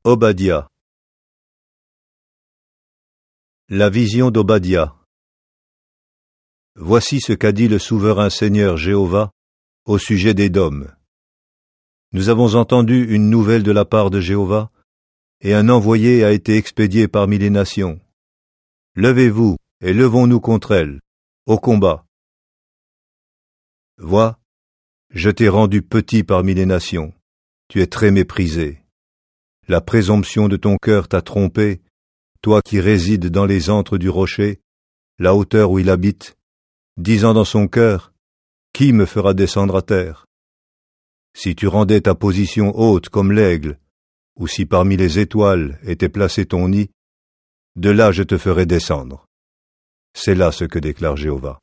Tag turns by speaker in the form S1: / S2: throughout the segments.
S1: Obadiah. La vision d'Obadiah. Voici ce qu'a dit le souverain Seigneur Jéhovah au sujet d'Édom. Nous avons entendu une nouvelle de la part de Jéhovah, et un envoyé a été expédié parmi les nations. Levez-vous et levons-nous contre elle, au combat. Vois, je t'ai rendu petit parmi les nations, tu es très méprisé. La présomption de ton cœur t'a trompé, toi qui résides dans les antres du rocher, la hauteur où il habite, disant dans son cœur, « Qui me fera descendre à terre ?» Si tu rendais ta position haute comme l'aigle, ou si parmi les étoiles était placé ton nid, de là je te ferai descendre. C'est là ce que déclare Jéhovah.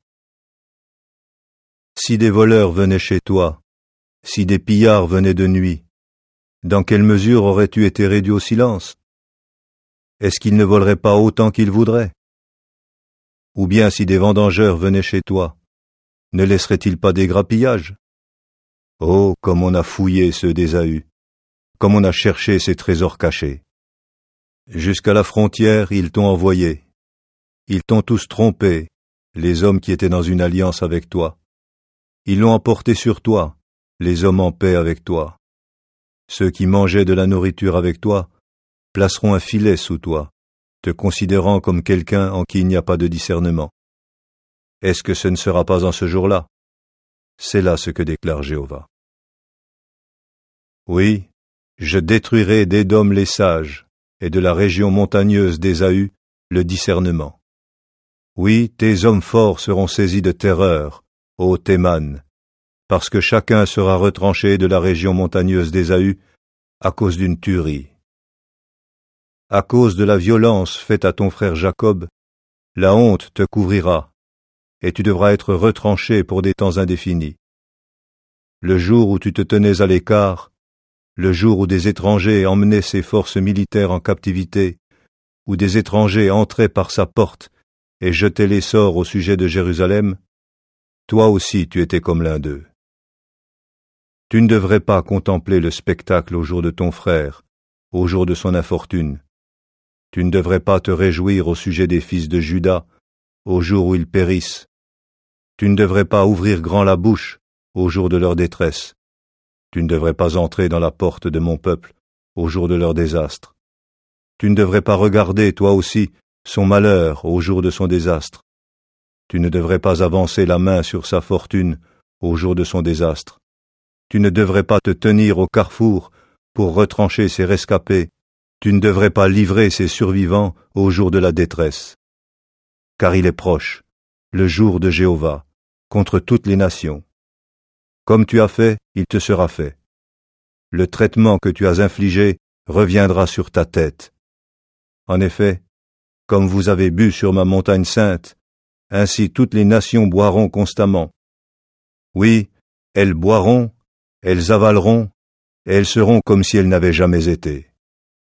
S1: Si des voleurs venaient chez toi, si des pillards venaient de nuit, dans quelle mesure aurais-tu été réduit au silence? Est-ce qu'ils ne voleraient pas autant qu'ils voudraient? Ou bien si des vendangeurs venaient chez toi, ne laisseraient-ils pas des grappillages? Oh, comme on a fouillé ceux d'Ésaü, comme on a cherché ces trésors cachés. Jusqu'à la frontière, ils t'ont envoyé. Ils t'ont tous trompé, les hommes qui étaient dans une alliance avec toi. Ils l'ont emporté sur toi, les hommes en paix avec toi. Ceux qui mangeaient de la nourriture avec toi placeront un filet sous toi, te considérant comme quelqu'un en qui il n'y a pas de discernement. Est-ce que ce ne sera pas en ce jour-là? C'est là ce que déclare Jéhovah. Oui, je détruirai d'Édom les sages, et de la région montagneuse d'Ésaü le discernement. Oui, tes hommes forts seront saisis de terreur, ô Théman, parce que chacun sera retranché de la région montagneuse d'Ésaü à cause d'une tuerie. À cause de la violence faite à ton frère Jacob, la honte te couvrira, et tu devras être retranché pour des temps indéfinis. Le jour où tu te tenais à l'écart, le jour où des étrangers emmenaient ses forces militaires en captivité, où des étrangers entraient par sa porte et jetaient les sorts au sujet de Jérusalem, toi aussi tu étais comme l'un d'eux. Tu ne devrais pas contempler le spectacle au jour de ton frère, au jour de son infortune. Tu ne devrais pas te réjouir au sujet des fils de Juda, au jour où ils périssent. Tu ne devrais pas ouvrir grand la bouche au jour de leur détresse. Tu ne devrais pas entrer dans la porte de mon peuple au jour de leur désastre. Tu ne devrais pas regarder, toi aussi, son malheur au jour de son désastre. Tu ne devrais pas avancer la main sur sa fortune au jour de son désastre. Tu ne devrais pas te tenir au carrefour pour retrancher ses rescapés. Tu ne devrais pas livrer ses survivants au jour de la détresse. Car il est proche, le jour de Jéhovah, contre toutes les nations. Comme tu as fait, il te sera fait. Le traitement que tu as infligé reviendra sur ta tête. En effet, comme vous avez bu sur ma montagne sainte, ainsi toutes les nations boiront constamment. Oui, elles boiront, elles avaleront, et elles seront comme si elles n'avaient jamais été.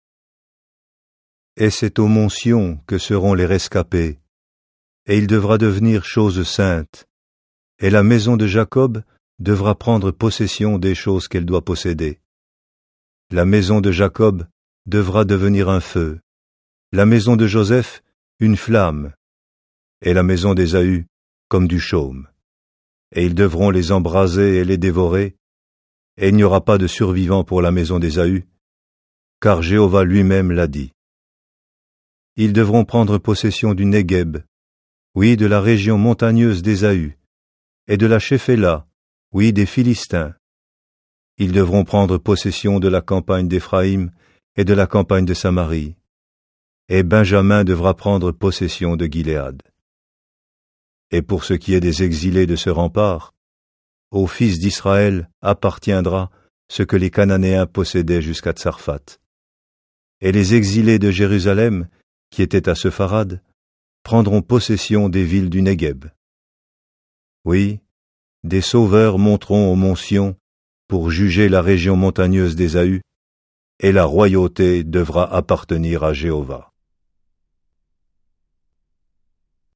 S1: Et c'est au mont Sion que seront les rescapés, et il devra devenir chose sainte, et la maison de Jacob devra prendre possession des choses qu'elle doit posséder. La maison de Jacob devra devenir un feu, la maison de Joseph une flamme, et la maison d'Ésaü comme du chaume. Et ils devront les embraser et les dévorer, et il n'y aura pas de survivants pour la maison d'Ésaü, car Jéhovah lui-même l'a dit. Ils devront prendre possession du Négueb, oui, de la région montagneuse d'Ésaü, et de la Shéphéla, oui, des Philistins. Ils devront prendre possession de la campagne d'Éphraïm et de la campagne de Samarie, et Benjamin devra prendre possession de Gilead. Et pour ce qui est des exilés de ce rempart, aux fils d'Israël appartiendra ce que les Cananéens possédaient jusqu'à Tsarfat. Et les exilés de Jérusalem, qui étaient à Sepharad, prendront possession des villes du Négueb. Oui, des sauveurs monteront au mont Sion pour juger la région montagneuse d'Ésaü, et la royauté devra appartenir à Jéhovah.